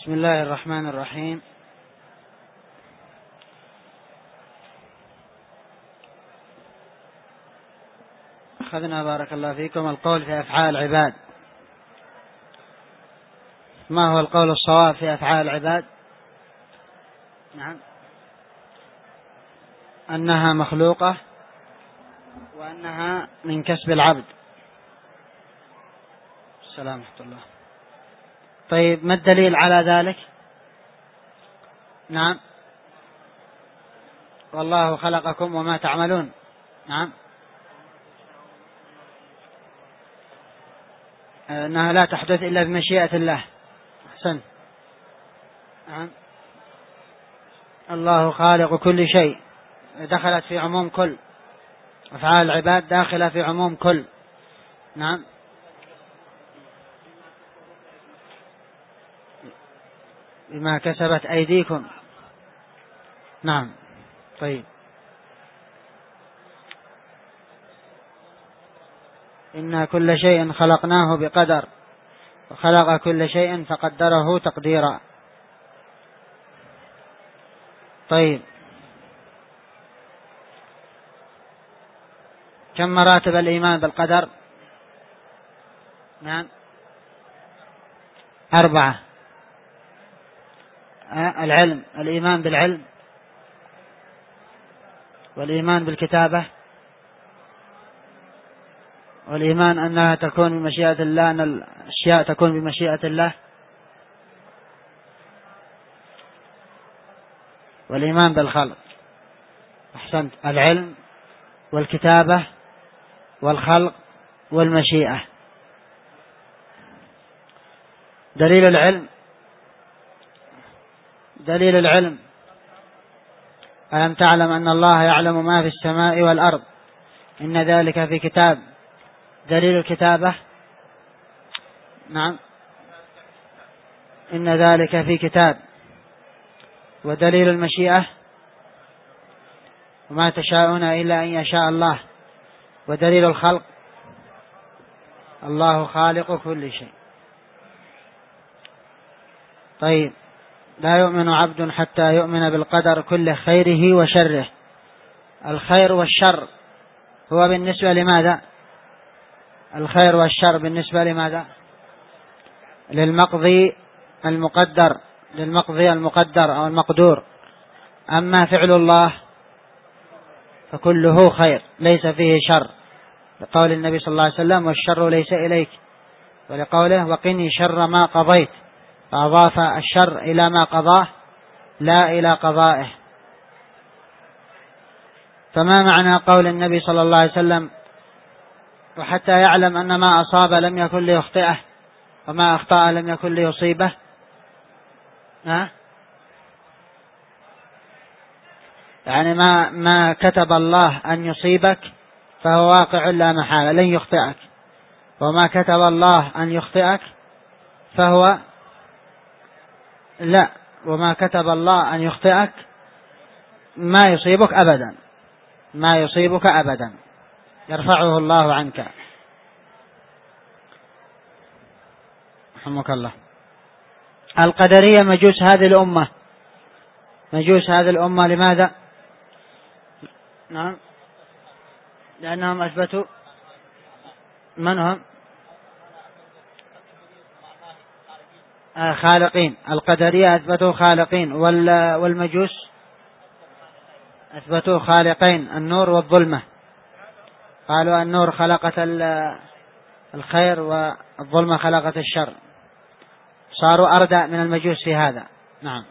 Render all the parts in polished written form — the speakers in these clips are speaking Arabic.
بسم الله الرحمن الرحيم. أخذنا بارك الله فيكم القول في أفعال العباد. ما هو القول الصواب في أفعال العباد؟ نعم، أنها مخلوقة وأنها من كسب العبد. السلام ورحمة الله. طيب، ما الدليل على ذلك؟ نعم، والله خلقكم وما تعملون. نعم، أنها لا تحدث إلا بمشيئة الله. أحسن. نعم، الله خالق كل شيء، دخلت في عموم كل أفعال العباد، داخلة في عموم كل. نعم، بما كسبت أيديكم. نعم. طيب، إن كل شيء خلقناه بقدر، وخلق كل شيء فقدره تقديرا. طيب، كم مراتب الإيمان بالقدر؟ نعم، 4. العلم، الإيمان بالعلم، والإيمان بالكتابة، والإيمان أنها تكون بمشيئة الله، أن الأشياء تكون بمشيئة الله، والإيمان بالخلق. أحسنت. العلم والكتابة والخلق والمشيئة. دليل العلم ألم تعلم أن الله يعلم ما في السماء والأرض، إن ذلك في كتاب. دليل الكتابة، نعم، إن ذلك في كتاب. ودليل المشيئة، وما تشاءون إلا أن يشاء الله. ودليل الخلق، الله خالق كل شيء. طيب، لا يؤمن عبد حتى يؤمن بالقدر كل خيره وشره. الخير والشر هو بالنسبة لماذا؟ الخير والشر بالنسبة لماذا؟ للمقضي المقدر أو المقدور. أما فعل الله فكله خير ليس فيه شر، لقول النبي صلى الله عليه وسلم: والشر ليس إليك. ولقوله: وقني شر ما قضيت، فأضاف الشر إلى ما قضاه لا إلى قضائه. فما معنى قول النبي صلى الله عليه وسلم: وحتى يعلم أن ما أصاب لم يكن ليخطئه، وما أخطأ لم يكن ليصيبه؟ يعني ما كتب الله أن يصيبك فهو واقع لا محالة، لن يخطئك. وما كتب الله أن يخطئك فهو لا، وما كتب الله أن يخطئك ما يصيبك أبدا، يرفعه الله عنك. رحمك الله. القدرية مجوس هذه الأمة. لماذا؟ نعم، لأنهم أثبتوا من هم؟ خالقين. القدرية أثبتوا خالقين، والمجوس أثبتوا خالقين، النور والظلمة. قالوا النور خلقت الخير والظلمة خلقت الشر. صاروا أردى من المجوس في هذا. نعم.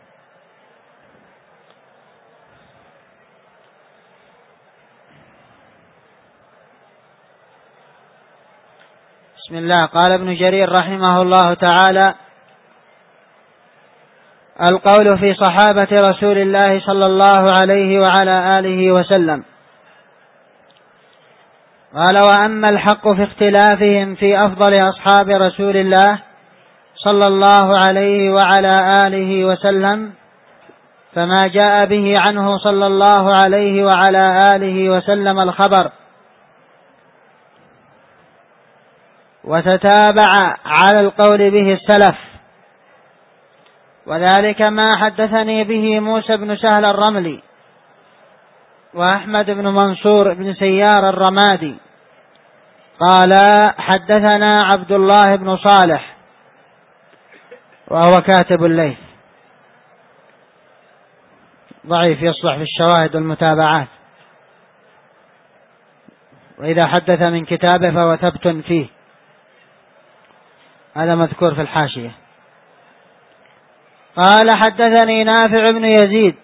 بسم الله. قال ابن جرير رحمه الله تعالى: القول في صحابة رسول الله صلى الله عليه وعلى آله وسلم. قال: وأما الحق في اختلافهم في أفضل أصحاب رسول الله صلى الله عليه وعلى آله وسلم فما جاء به عنه صلى الله عليه وعلى آله وسلم الخبر، وتتابع على القول به السلف، وذلك ما حدثني به موسى بن سهل الرملي وأحمد بن منصور بن سيار الرمادي قال حدثنا عبد الله بن صالح وهو كاتب الليث، ضعيف يصلح في الشواهد والمتابعات، وإذا حدث من كتابه فهو ثبت فيه، هذا مذكور في الحاشية. قال حدثني نافع بن يزيد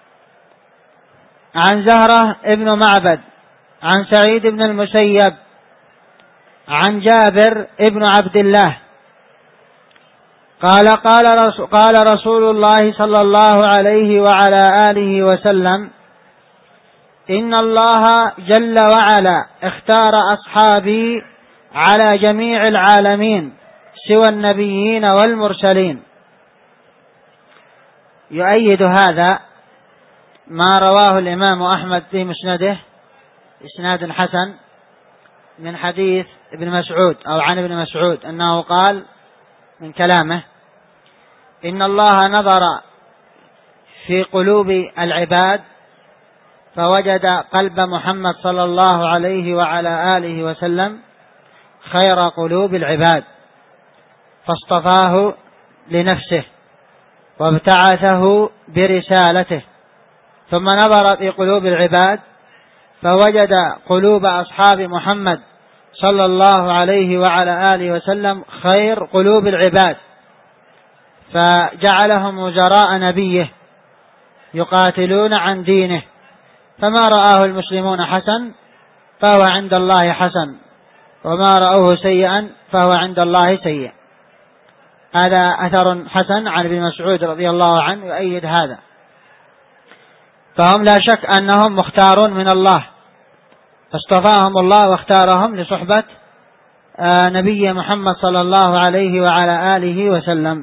عن زهرة ابن معبد عن سعيد بن المسيب عن جابر ابن عبد الله قال رسول الله صلى الله عليه وعلى آله وسلم: إن الله جل وعلا اختار أصحابي على جميع العالمين سوى النبيين والمرسلين. يؤيد هذا ما رواه الإمام أحمد في مسنده إسناد حسن من حديث ابن مسعود أو عن ابن مسعود أنه قال من كلامه: إن الله نظر في قلوب العباد فوجد قلب محمد صلى الله عليه وعلى آله وسلم خير قلوب العباد فاصطفاه لنفسه وابتعثه برسالته، ثم نظر في قلوب العباد فوجد قلوب أصحاب محمد صلى الله عليه وعلى آله وسلم خير قلوب العباد فجعلهم وزراء نبيه يقاتلون عن دينه، فما رآه المسلمون حسن فهو عند الله حسن، وما رأوه سيئا فهو عند الله سيء. هذا أثر حسن عن ابن مسعود رضي الله عنه يؤيد هذا. فهم لا شك أنهم مختارون من الله، فاصطفاهم الله واختارهم لصحبة نبي محمد صلى الله عليه وعلى آله وسلم.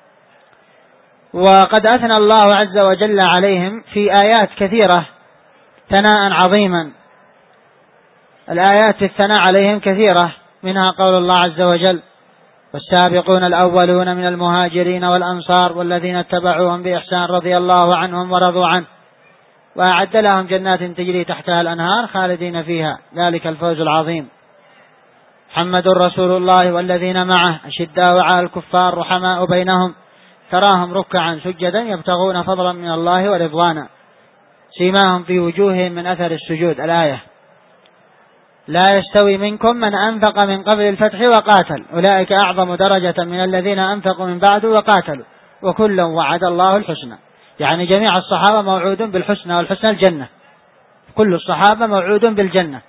وقد أثنى الله عز وجل عليهم في آيات كثيرة ثناء عظيما. الآيات في الثناء عليهم كثيرة، منها قول الله عز وجل: والسابقون الأولون من المهاجرين والأنصار والذين اتبعوهم بإحسان رضي الله عنهم ورضوا عنه وأعد لهم جنات تجري تحتها الأنهار خالدين فيها ذلك الفوز العظيم. محمد رسول الله والذين معه أشداء على الكفار رحماء بينهم تراهم ركعا سجدا يبتغون فضلا من الله ورضوانا سيماهم في وجوههم من أثر السجود. الآية: لا يستوي منكم من أنفق من قبل الفتح وقاتل أولئك أعظم درجة من الذين أنفقوا من بعد وقاتلوا وكلا وعد الله الحسنى. يعني جميع الصحابة موعود بالحسنى، والحسنى الجنة، كل الصحابة موعود بالجنة.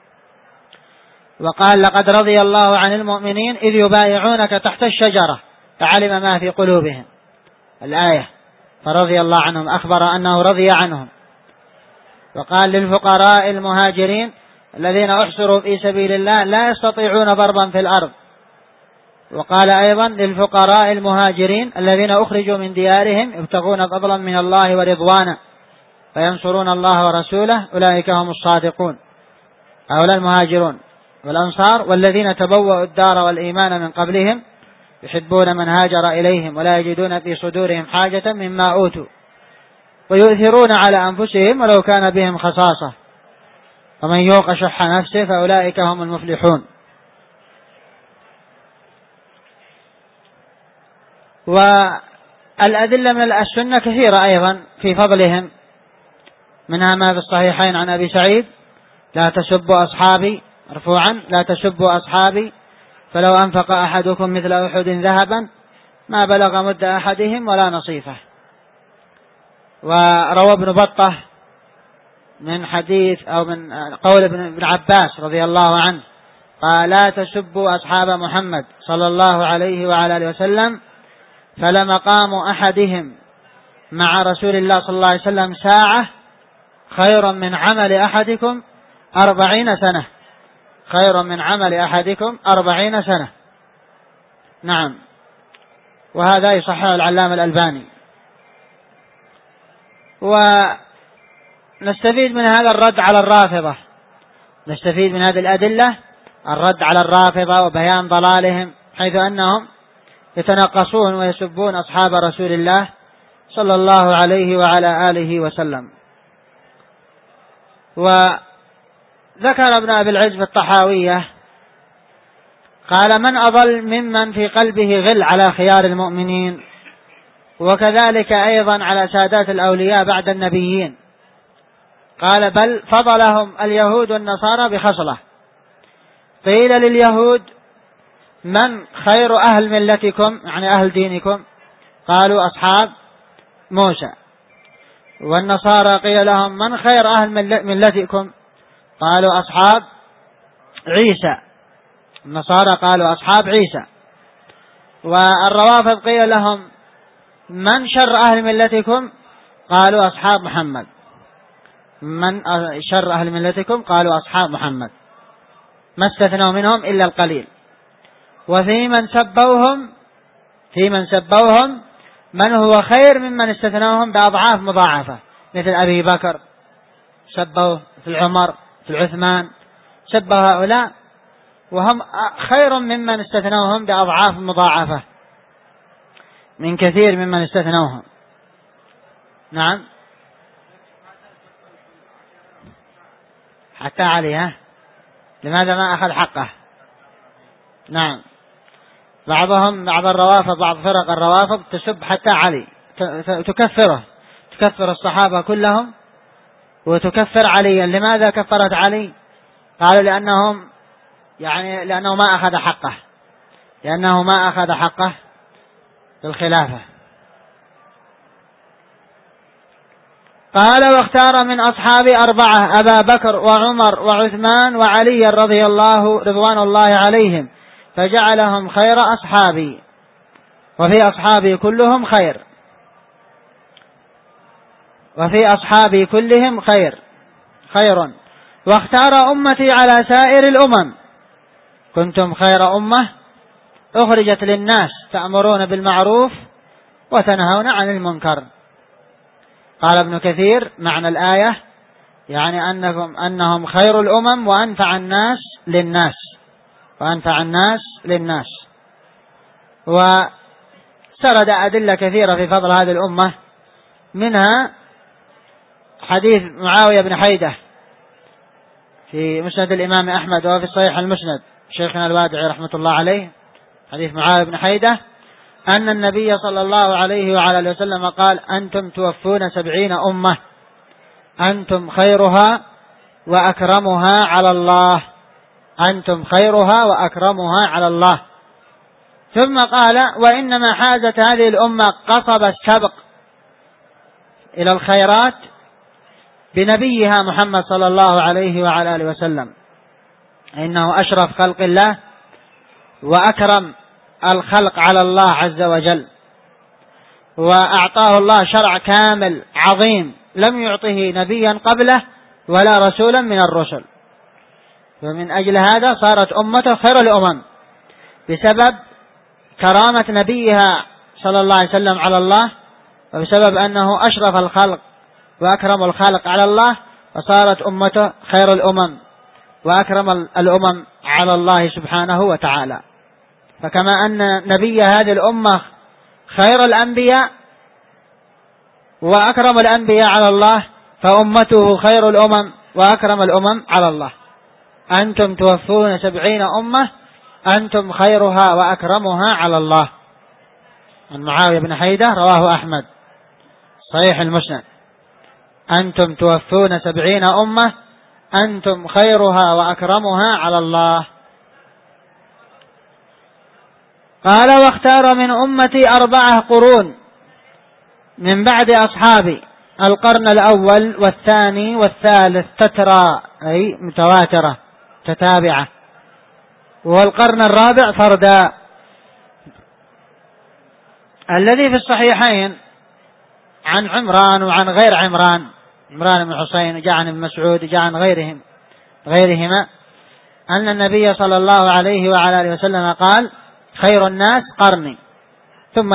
وقال: لقد رضي الله عن المؤمنين إذ يبايعونك تحت الشجرة فعلم ما في قلوبهم. الآية: فرضي الله عنهم، أخبر أنه رضي عنهم. وقال: للفقراء المهاجرين الذين أحصروا في سبيل الله لا يستطيعون ضربا في الأرض. وقال أيضا: للفقراء المهاجرين الذين أخرجوا من ديارهم يبتغون فضلا من الله ورضوانا فينصرون الله ورسوله أولئك هم الصادقون. هؤلاء المهاجرون والأنصار والذين تبوأوا الدار والإيمان من قبلهم يحبون من هاجر إليهم ولا يجدون في صدورهم حاجة مما أوتوا ويؤثرون على أنفسهم ولو كان بهم خصاصة ومن يوق شح نفسه فأولئك هم المفلحون. والأدلة من السنة كثيرة أيضا في فضلهم، منها ما في الصحيحين عن أبي سعيد: لا تسبوا أصحابي، مرفوعا: لا تسبوا أصحابي فلو أنفق أحدكم مثل أحد ذهبا ما بلغ مد أحدهم ولا نصيفه. وروى ابن بطة من حديث أو من قول ابن عباس رضي الله عنه قال: لا تسبوا أصحاب محمد صلى الله عليه وعلى آله وسلم فلمقام أحدهم مع رسول الله صلى الله عليه وسلم ساعة خير من عمل أحدكم 40 سنة، خير من عمل أحدكم 40 سنة. نعم، وهذا يصححه العلامة الألباني. ونستفيد من هذا الرد على الرافضة، نستفيد من هذه الأدلة الرد على الرافضة وبيان ضلالهم، حيث أنهم يتناقصون ويسبون أصحاب رسول الله صلى الله عليه وعلى آله وسلم. وذكر ابن أبي العز في الطحاوية قال: من أضل ممن في قلبه غل على خيار المؤمنين، وكذلك أيضا على سادات الأولياء بعد النبيين. قال: بل فضلهم اليهود والنصارى بخصلة. قيل لليهود: من خير أهل ملتكم، يعني أهل دينكم؟ قالوا: أصحاب موسى. والنصارى قيل لهم: من خير أهل ملتكم؟ قالوا: أصحاب عيسى. النصارى قالوا: أصحاب عيسى. والروافض قيل لهم: من شر أهل ملتكم؟ قالوا: أصحاب محمد. من شر أهل ملتكم؟ قالوا: أصحاب محمد. ما استثنوا منهم إلا القليل. وفي من سبوهم من هو خير ممن استثنوهم بأضعاف مضاعفة، مثل أبي بكر سبوه، في عمر، في عثمان، سبوا هؤلاء وهم خير ممن استثنوهم بأضعاف مضاعفة من كثير ممن استثنوهم. نعم، حتى علي، لماذا ما أخذ حقه؟ نعم، بعض الروافض، بعض فرق الروافض تسب حتى علي، تكفر الصحابة كلهم وتكفر عليا. لماذا كفرت علي؟ قالوا لأنه ما أخذ حقه بالخلافة. قال: واختار من أصحابي 4: أبا بكر وعمر وعثمان وعلي رضوان الله عليهم، فجعلهم خير أصحابي، وفي أصحابي كلهم خير. واختار أمتي على سائر الأمم: كنتم خير أمة أخرجت للناس، تأمرون بالمعروف وتنهون عن المنكر. قال ابن كثير: معنى الآية يعني أنهم خير الأمم وأنفع الناس للناس. وسرد أدلة كثيرة في فضل هذه الأمة، منها حديث معاوية بن حيدة في مسند الإمام أحمد، وفي صحيح المسند شيخنا الوادعي رحمة الله عليه، حديث معاوية بن حيدة أن النبي صلى الله عليه وعلى آله وسلم قال: أنتم توفون 70 أمة، أنتم خيرها وأكرمها على الله. ثم قال: وإنما حازت هذه الأمة قصب السبق إلى الخيرات بنبيها محمد صلى الله عليه وعلى آله وسلم، إنه أشرف خلق الله وأكرم الخلق على الله عز وجل، وأعطاه الله شرع كامل عظيم لم يعطه نبيا قبله ولا رسولا من الرسل. ومن أجل هذا صارت أمته خير الأمم بسبب كرامة نبيها صلى الله عليه وسلم على الله، وبسبب أنه أشرف الخلق وأكرم الخلق على الله، وصارت أمته خير الأمم وأكرم الأمم على الله سبحانه وتعالى. فكما أن نبي هذه الأمة خير الأنبياء وأكرم الأنبياء على الله، فأمته خير الأمم وأكرم الأمم على الله. أنتم توفون 70 أمة، أنتم خيرها وأكرمها على الله. عن معاوية بن حيدة، رواه أحمد صحيح المسند: أنتم توفون 70 أمة، أنتم خيرها وأكرمها على الله. قال: واختار من أمتي 4 قرون من بعد أصحابي: القرن الأول والثاني والثالث تترى، أي متواترة تتابعة، والقرن الرابع فردا. الذي في الصحيحين عن عمران وعن غير عمران بن حسين، جاء عن ابن مسعود، جاء عن غيرهما، أن النبي صلى الله عليه وعلى آله وسلم قال: خير الناس قرني، ثم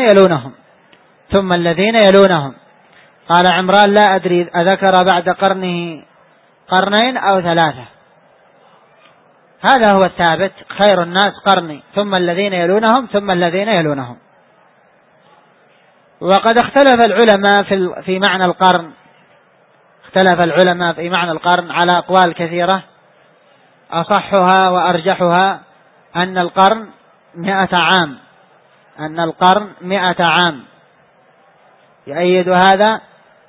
الذين يلونهم. قال عمران: لا أدري أذكر بعد قرنه قرنين أو 3. هذا هو الثابت: خير الناس قرني ثم الذين يلونهم ثم الذين يلونهم. وقد اختلف العلماء في معنى القرن، اختلف العلماء في معنى القرن على أقوال كثيرة، أصحها وأرجحها أن القرن 100 عام، أن القرن 100 عام. يؤيد هذا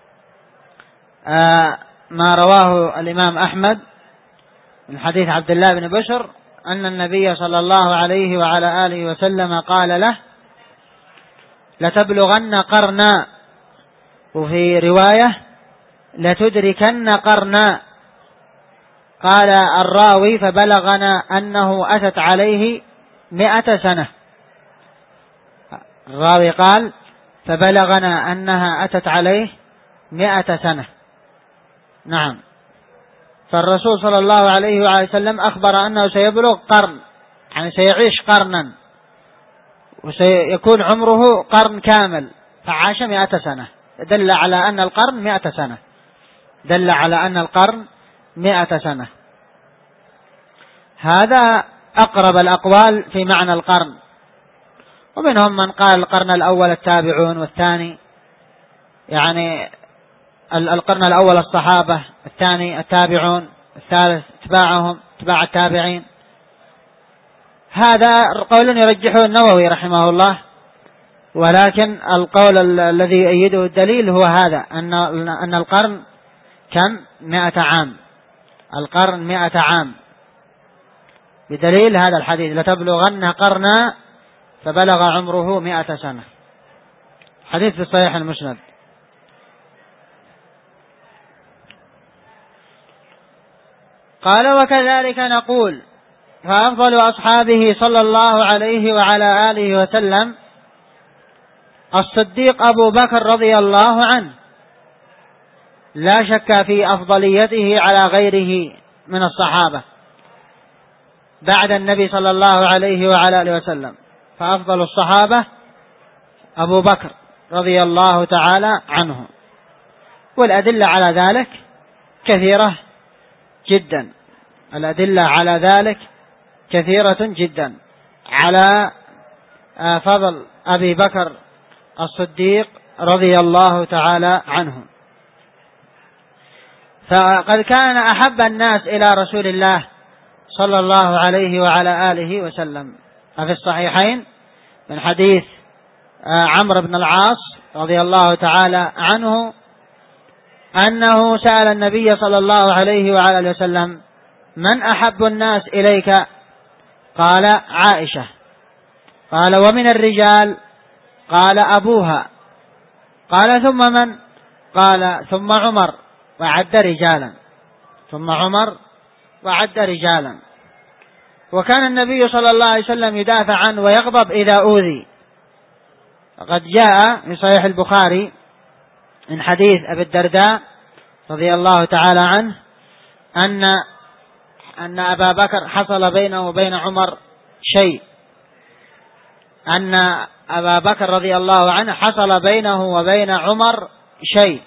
ما رواه الإمام أحمد من حديث عبد الله بن بشر أن النبي صلى الله عليه وعلى آله وسلم قال له: لتبلغن قرنا، وفي رواية لتدركن قرنا. قال الراوي: فبلغنا أنه أتت عليه 100 سنة. الراوي قال: فبلغنا أنها أتت عليه 100 سنة. نعم، فالرسول صلى الله عليه وآله وسلم أخبر أنه سيبلغ قرن، يعني سيعيش قرنا، وسيكون عمره قرن كامل، فعاش 100 سنة. دل على أن القرن 100 سنة، دل على أن القرن 100 سنة. هذا أقرب الأقوال في معنى القرن. ومنهم من قال القرن الأول التابعون، والثاني يعني القرن الأول الصحابة، الثاني التابعون، الثالث اتباعهم اتباع التابعين. هذا قول يرجحه النووي رحمه الله، ولكن القول الذي يؤيده الدليل هو هذا، أن القرن كم 100 عام، القرن 100 عام، بدليل هذا الحديث: لتبلغن قرنا، فبلغ عمره 100 سنة. حديث في صحيح المسند. قال: وكذلك نقول: فأفضل أصحابه صلى الله عليه وعلى آله وسلم الصديق أبو بكر رضي الله عنه، لا شك في أفضليته على غيره من الصحابة بعد النبي صلى الله عليه وعلى آله وسلم، فأفضل الصحابة أبو بكر رضي الله تعالى عنه. والأدلة على ذلك كثيرة جدا، الأدلة على ذلك كثيرة جدا على فضل أبي بكر الصديق رضي الله تعالى عنه. فقد كان أحب الناس إلى رسول الله صلى الله عليه وعلى آله وسلم. ففي الصحيحين من حديث عمرو بن العاص رضي الله تعالى عنه أنه سأل النبي صلى الله عليه وعلى آله وسلم: من أحب الناس إليك؟ قال: عائشة. قال: ومن الرجال؟ قال: أبوها. قال: ثم من؟ قال: ثم عمر، وعد رجالا، ثم عمر وعد رجالا. وكان النبي صلى الله عليه وسلم يدافع عنه ويغضب إذا أوذي. وقد جاء في صحيح البخاري من حديث أبي الدرداء رضي الله تعالى عنه أن أبا بكر حصل بينه وبين عمر شيء، أن أبا بكر رضي الله عنه حصل بينه وبين عمر شيء،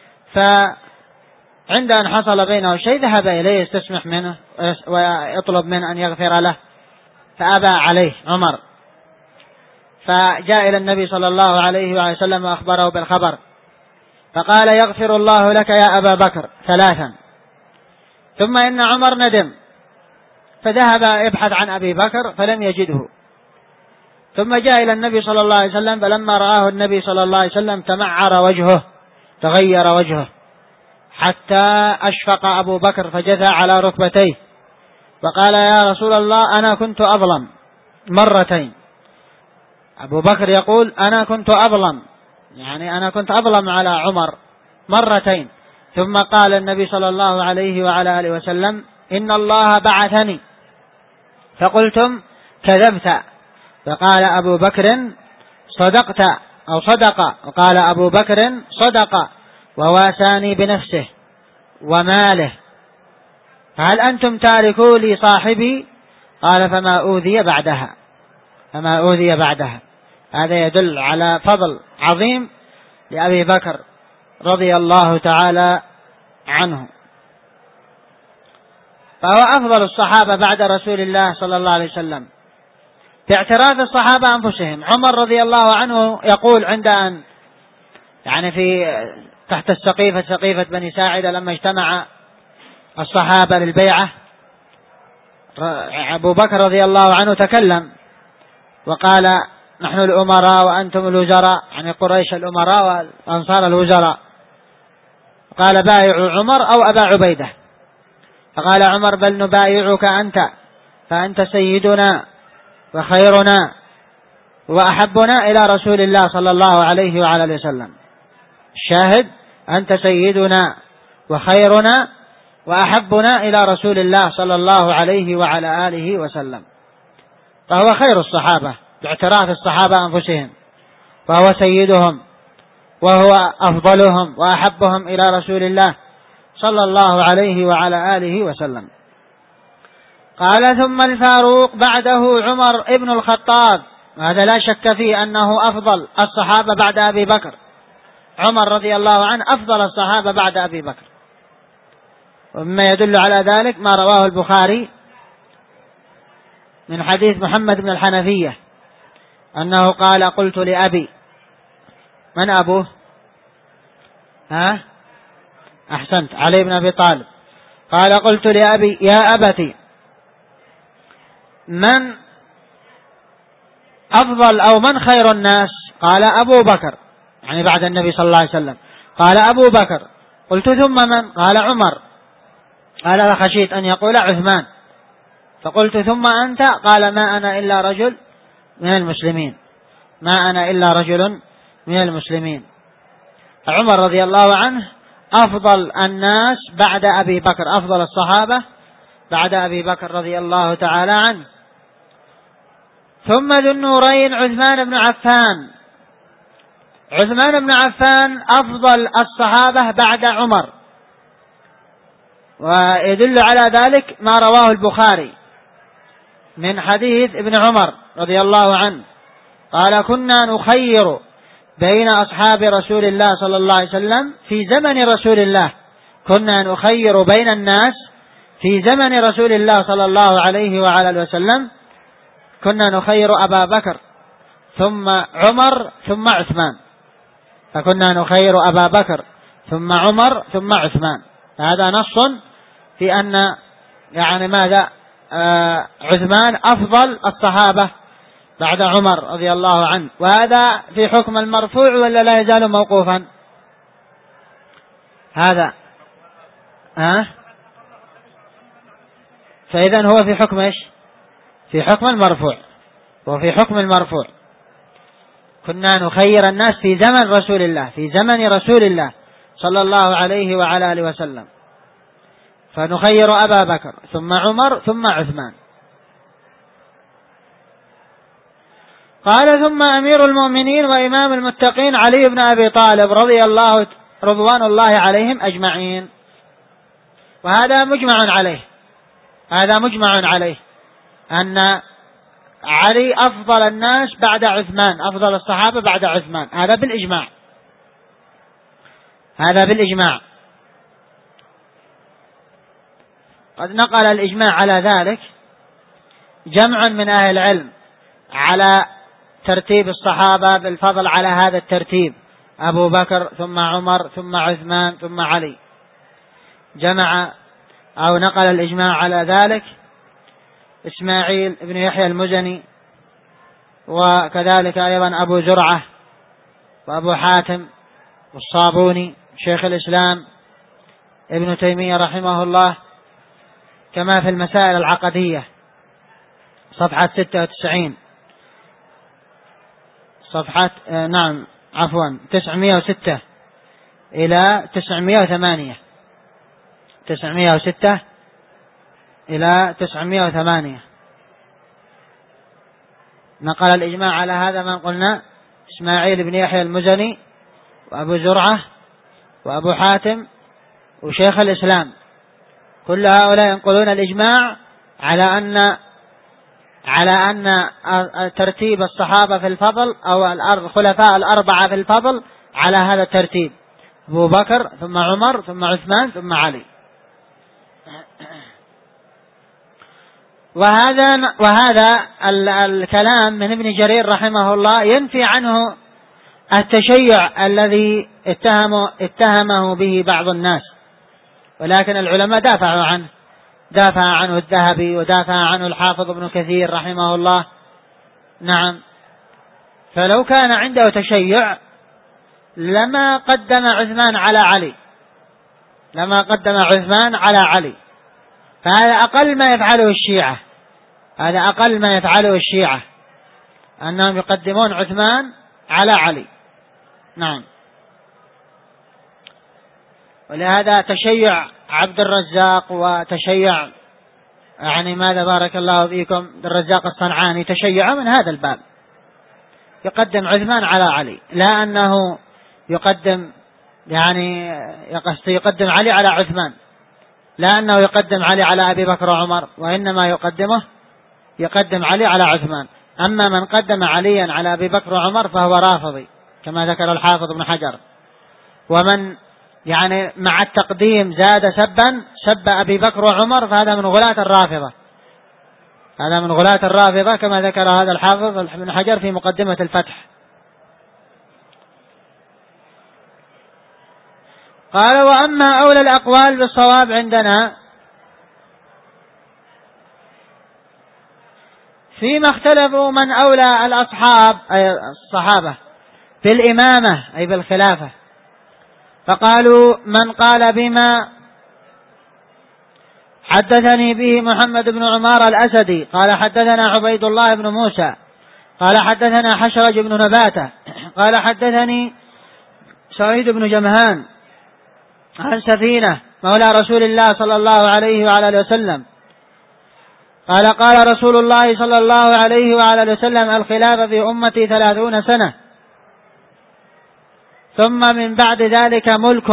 فعند أن حصل بينه شيء ذهب إليه يستسمح منه ويطلب منه أن يغفر له، فأبى عليه عمر، فجاء إلى النبي صلى الله عليه وسلم وأخبره بالخبر، فقال: يغفر الله لك يا أبا بكر 3. ثم إن عمر ندم فذهب يبحث عن أبي بكر فلم يجده، ثم جاء إلى النبي صلى الله عليه وسلم، فلما رآه النبي صلى الله عليه وسلم تمعر وجهه، تغير وجهه، حتى أشفق أبو بكر فجثى على ركبتيه وقال: يا رسول الله أنا كنت أظلم مرتين. أبو بكر يقول: أنا كنت أظلم، يعني أنا كنت أظلم على عمر مرتين. ثم قال النبي صلى الله عليه وعلى آله وسلم: إن الله بعثني فقلتم كذبت. فقال أبو بكر: صدقت أو صدق. وقال أبو بكر: صدق، وواساني بنفسه وماله، فهل أنتم تاركوا لي صاحبي؟ قال: فما أوذي بعدها، فما أوذي بعدها. هذا يدل على فضل عظيم لأبي بكر رضي الله تعالى عنه. فهو أفضل الصحابة بعد رسول الله صلى الله عليه وسلم باعتراف الصحابة أنفسهم. عمر رضي الله عنه يقول عند أن يعني في تحت سقيفة بني ساعدة لما اجتمع الصحابة للبيعة، أبو بكر رضي الله عنه تكلم وقال: نحن الأمراء وأنتم الوزراء، يعني قريش الأمراء والأنصار الوزراء. قال: بايعوا عمر أو أبا عبيدة. فقال عمر: بل نبايعك أنت، فأنت سيدنا وخيرنا وأحبنا إلى رسول الله صلى الله عليه وعلى آله وسلم. الشاهد: أنت سيدنا وخيرنا وأحبنا إلى رسول الله صلى الله عليه وعلى آله وسلم. فهو خير الصحابة باعتراف الصحابة أنفسهم، وهو سيدهم وهو أفضلهم وأحبهم إلى رسول الله صلى الله عليه وعلى آله وسلم. قال: ثم الفاروق بعده عمر ابن الخطاب. هذا لا شك فيه أنه أفضل الصحابة بعد أبي بكر. عمر رضي الله عنه أفضل الصحابة بعد أبي بكر، ومما يدل على ذلك ما رواه البخاري من حديث محمد بن الحنفية أنه قال: قلت لأبي. من أبوه؟ أحسنت، علي بن أبي طالب. قال: قلت لأبي: يا أبتي، من أفضل أو من خير الناس؟ قال: أبو بكر، يعني بعد النبي صلى الله عليه وسلم. قال: أبو بكر. قلت: ثم من؟ قال: عمر. قال: فخشيت أن يقول عثمان، فقلت: ثم أنت؟ قال: ما أنا إلا رجل من المسلمين، ما أنا إلا رجل من المسلمين. عمر رضي الله عنه أفضل الناس بعد أبي بكر، أفضل الصحابة بعد أبي بكر رضي الله تعالى عنه. ثم ذو النورين عثمان بن عفان. عثمان بن عفان أفضل الصحابة بعد عمر، ويدل على ذلك ما رواه البخاري من حديث ابن عمر رضي الله عنه قال: كنا نخير بين أصحاب رسول الله صلى الله عليه وسلم في زمن رسول الله، كنا نخير بين الناس في زمن رسول الله صلى الله عليه وعلى وسلم، كنا نخير أبا بكر ثم عمر ثم عثمان، فكنا نخير أبا بكر ثم عمر ثم عثمان. هذا نص في أن يعني ماذا عثمان أفضل الصحابة بعد عمر رضي الله عنه. وهذا في حكم المرفوع ولا لا يزال موقوفا؟ هذا فإذا هو في حكم إيش؟ في حكم المرفوع، وفي حكم المرفوع كنا نخير الناس في زمن رسول الله، في زمن رسول الله صلى الله عليه وعلى آله وسلم، فنخير أبا بكر ثم عمر ثم عثمان. قال: ثم أمير المؤمنين وإمام المتقين علي بن أبي طالب رضوان الله عليهم أجمعين. وهذا مجمع عليه، هذا مجمع عليه أن علي أفضل الناس بعد عثمان، أفضل الصحابة بعد عثمان، هذا بالإجماع، هذا بالإجماع. قد نقل الإجماع على ذلك جمع من أهل العلم على ترتيب الصحابة بالفضل على هذا الترتيب: أبو بكر ثم عمر ثم عثمان ثم علي. جمع أو نقل الإجماع على ذلك إسماعيل بن يحيى المزني، وكذلك أيضا أبو زرعة وأبو حاتم والصابوني شيخ الإسلام ابن تيمية رحمه الله، كما في المسائل العقدية صفحة 96 صفحة 906 إلى 908 906 إلى 908 نقل الإجماع على هذا من قلنا: إسماعيل بن يحيى المزني وأبو زرعة وأبو حاتم وشيخ الإسلام، كل هؤلاء ينقلون الإجماع على أن ترتيب الصحابة في الفضل أو الخلفاء الأربعة في الفضل على هذا الترتيب: أبو بكر ثم عمر ثم عثمان ثم علي. وهذا الكلام من ابن جرير رحمه الله ينفي عنه التشيع الذي اتهمه به بعض الناس، ولكن العلماء دافع عنه الذهبي ودافع عنه الحافظ ابن كثير رحمه الله. نعم. فلو كان عنده تشيع لما قدم عثمان على علي، فهذا أقل ما يفعله الشيعة، أنهم يقدمون عثمان على علي. نعم. ولهذا تشيع عبد الرزاق وتشيع ماذا بارك الله فيكم عبد الرزاق الصنعاني تشيع من هذا الباب، يقدم عثمان على علي، لا أنه يقدم يقدم علي على عثمان، لا أنه يقدم علي على أبي بكر وعمر، وإنما يقدم علي على عثمان. أما من قدم عليا على أبي بكر وعمر فهو رافضي كما ذكر الحافظ ابن حجر. ومن مع التقديم زاد سب أبي بكر وعمر فهذا من غلاة الرافضة كما ذكر هذا الحافظ ابن حجر في مقدمة الفتح. قال: وأما أولى الأقوال بالصواب عندنا فيما اختلفوا من أولى الأصحاب أي الصحابة بالإمامة أي بالخلافة، فقالوا: من قال بما حدثني به محمد بن عمار الأسدي قال حدثنا عبيد الله بن موسى قال حدثنا حشرج بن نباتة قال حدثني سعيد بن جمهان عن سفينة مولى رسول الله صلى الله عليه وعلى وسلم قال: قال رسول الله صلى الله عليه وعلى وسلم: الخلافة في أمتي 30 سنة، ثم من بعد ذلك ملك.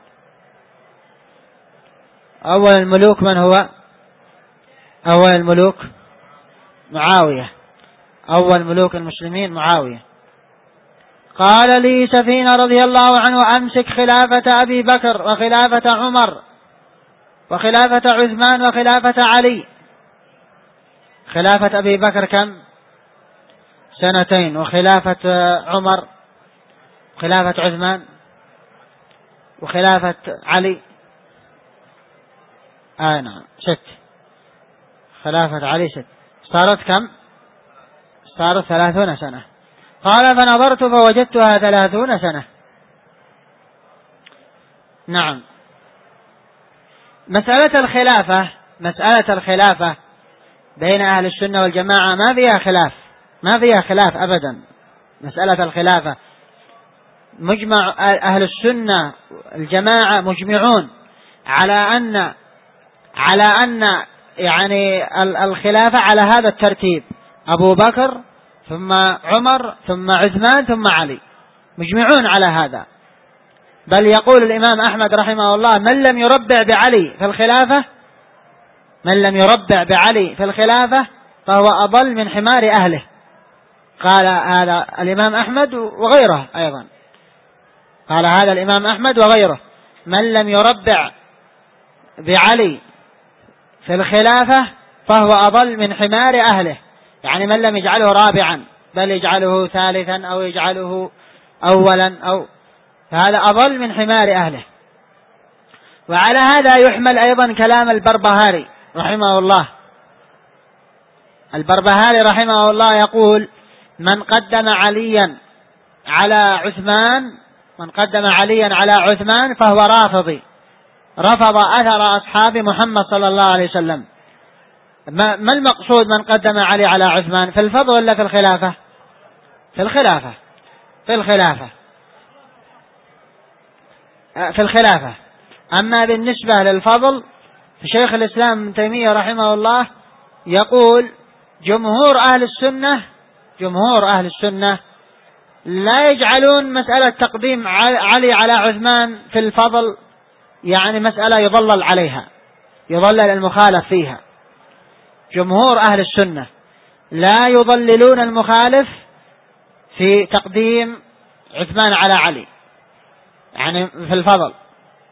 أول الملوك من هو؟ أول الملوك معاوية، أول ملوك المسلمين معاوية. قال لي سفينة رضي الله عنه: أمسك خلافة أبي بكر وخلافة عمر وخلافة عثمان وخلافة علي. خلافة أبي بكر كم؟ 2 وخلافة عمر وخلافة عثمان وخلافة علي 6. خلافة علي 6، صارت كم؟ صارت 30 سنة. قال: فنظرت فوجدتها 30 سنة. نعم. مسألة الخلافة بين أهل السنة والجماعة ما فيها خلاف أبدا. مسألة الخلافة مجمع أهل السنة الجماعة مجمعون على أن الخلافة على هذا الترتيب: أبو بكر ثم عمر ثم عثمان ثم علي، مجمعون على هذا. بل يقول الإمام أحمد رحمه الله: من لم يربع بعلي في الخلافة فهو أضل من حمار أهله. قال هذا الإمام أحمد وغيره أيضا، من لم يربع بعلي في الخلافة فهو أضل من حمار أهله، من لم يجعله رابعا بل يجعله ثالثا أو يجعله أولا فهذا أضل من حمار أهله. وعلى هذا يحمل أيضا كلام البربهاري رحمه الله. البربهاري رحمه الله يقول: من قدم عليا على عثمان فهو رافضي، رفض أثر أصحاب محمد صلى الله عليه وسلم. ما المقصود من قدم علي على عثمان؟ في الفضل ولا في الخلافة؟ في الخلافة. أما بالنسبة للفضل فشيخ الإسلام ابن تيمية رحمه الله يقول: جمهور أهل السنة لا يجعلون مسألة تقديم علي على عثمان في الفضل مسألة يضلل المخالف فيها. جمهور أهل السنة لا يضللون المخالف في تقديم عثمان على علي في الفضل.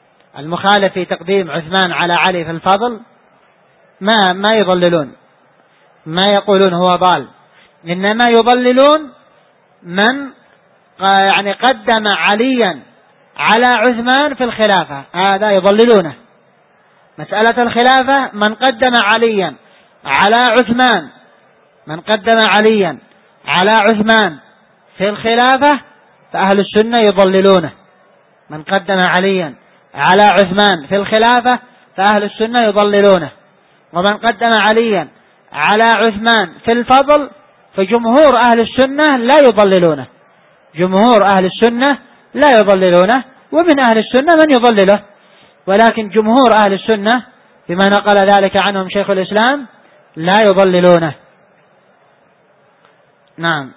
المخالف في تقديم عثمان على علي في الفضل ما يضللون، ما يقولون هو ضال، إنما يضللون من يعني قدم عليا على عثمان في الخلافة، هذا يضللونه. مسألة الخلافة من قدم عليا على عثمان، من قدم عليا على عثمان في الخلافة فأهل السنة يضللونه. من قدم عليا على عثمان في الخلافة فأهل السنة يضللونه. ومن قدم عليا على عثمان في الفضل فجمهور أهل السنة لا يضللونه، جمهور أهل السنة لا يضللونه، ومن أهل السنة من يضلله، ولكن جمهور أهل السنة بما نقل ذلك عنهم شيخ الإسلام لا يضللونه. نعم.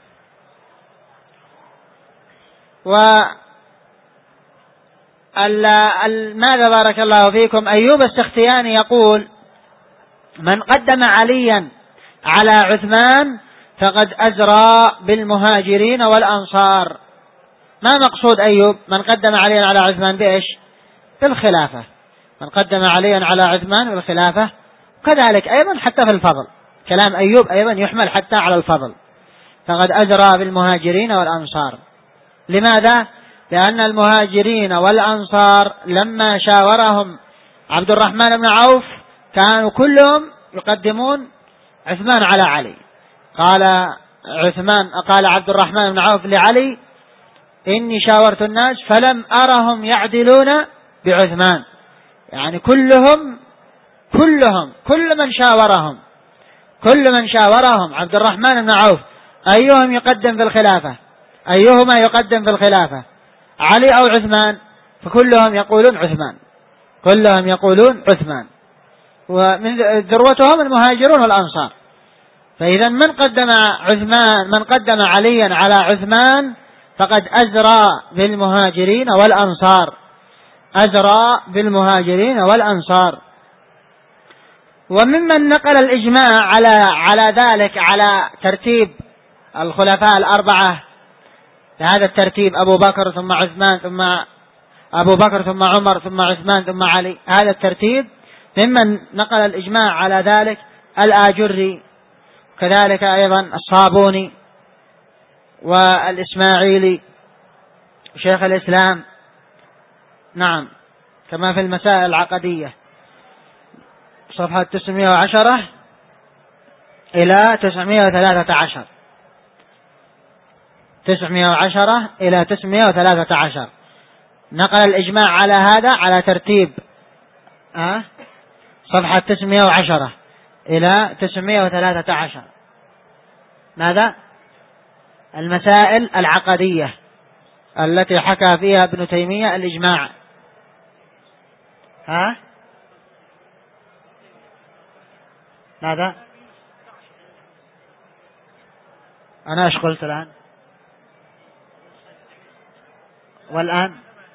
ماذا بارك الله فيكم، أيوب السختياني يقول من قدم عليا على عثمان فقد أزرى بالمهاجرين والأنصار. ما مقصود أيوب من قدم عليا على عثمان بإيش؟ بالخلافة. من قدم عليا على عثمان بالخلافة، كذلك أيضا حتى في الفضل، كلام أيوب أيضا يحمل حتى على الفضل. فقد أزرى بالمهاجرين والأنصار. لماذا؟ لأن المهاجرين والأنصار لما شاورهم عبد الرحمن بن عوف كانوا كلهم يقدمون عثمان على علي. قال عبد الرحمن بن عوف لعلي إني شاورت الناس فلم أرهم يعدلون بعثمان. يعني كل من شاورهم عبد الرحمن بن عوف أيهم يقدم في الخلافة، أيهما يقدم في الخلافة، علي أو عثمان، فكلهم يقولون عثمان، كلهم يقولون عثمان، ومن ذروتهم المهاجرون والأنصار. فإذا من قدم عليا على عثمان فقد أزرى بالمهاجرين والأنصار، أزرى بالمهاجرين والأنصار. وممن نقل الإجماع على ذلك، على ترتيب الخلفاء الأربعة بهذا الترتيب، أبو بكر ثم عثمان ثم أبو بكر ثم عمر ثم عثمان ثم علي، هذا الترتيب ممن نقل الإجماع على ذلك الآجري، كذلك أيضا الصابوني والإسماعيلي شيخ الإسلام. نعم، كما في المسائل العقدية صفحة 910 إلى 913، 910 إلى 913 نقل الإجماع على هذا، على ترتيب صفحة 910 إلى 913. ماذا؟ المسائل العقدية التي حكى فيها ابن تيمية الإجماع. ماذا؟ أنا إيش قلت الآن؟ والآن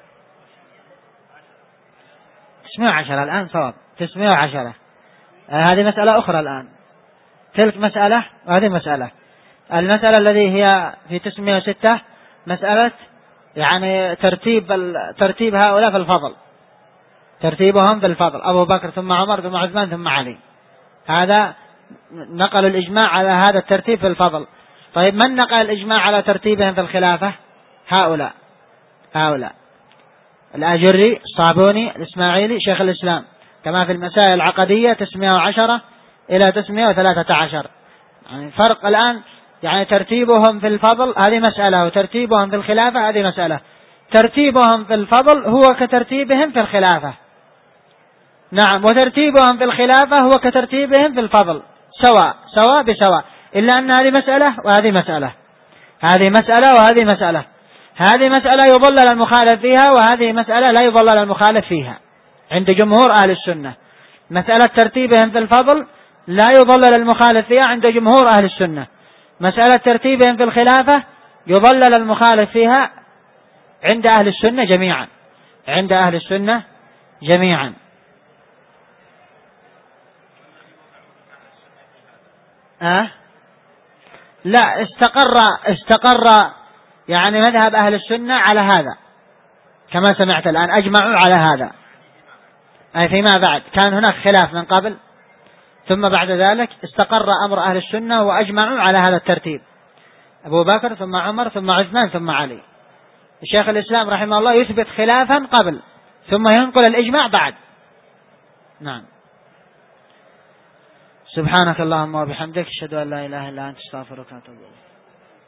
910 الآن صواب، 910. هذه مسألة أخرى الآن، تلك مسألة وهذه مسألة. المسألة الذي هي في 906 مسألة يعني ترتيب هؤلاء في الفضل، ترتيبهم في الفضل، أبو بكر ثم عمر ثم عثمان ثم علي، هذا نقل الإجماع على هذا الترتيب في الفضل. طيب من نقل الإجماع على ترتيبهم في الخلافة؟ هؤلاء الآجري، الصابوني، الإسماعيلي، شيخ الإسلام، كما في المسائل العقدية 910 إلى 913. يعني فرق الآن، يعني ترتيبهم في الفضل هذه مسألة، وترتيبهم في الخلافة هذه مسألة. ترتيبهم في الفضل هو كترتيبهم في الخلافة، نعم، وترتيبهم في الخلافة هو كترتيبهم في الفضل، سواء بسواء، إلا أن هذه مسألة وهذه مسألة، هذه مسألة وهذه مسألة، هذه مسألة يضلل المخالف فيها، وهذه مسألة لا يضلل المخالف فيها عند جمهور أهل السنة. مسألة ترتيبهم في الفضل لا يضلل المخالف فيها عند جمهور أهل السنة. مسألة ترتيبهم في الخلافة يضلل المخالف فيها عند أهل السنة جميعا، عند أهل السنة جميعا. لا، استقر يعني مذهب أهل السنة على هذا، كما سمعت الآن أجمعوا على هذا. أي فيما بعد كان هناك خلاف من قبل، ثم بعد ذلك استقر أمر أهل السنة وأجمعوا على هذا الترتيب: أبو بكر ثم عمر ثم عثمان ثم علي. الشيخ الإسلام رحمه الله يثبت خلافا قبل ثم ينقل الإجماع بعد. نعم. سبحانك اللهم وبحمدك، أشهد أن لا إله إلا أنت، استغفرك وأتوب إليك.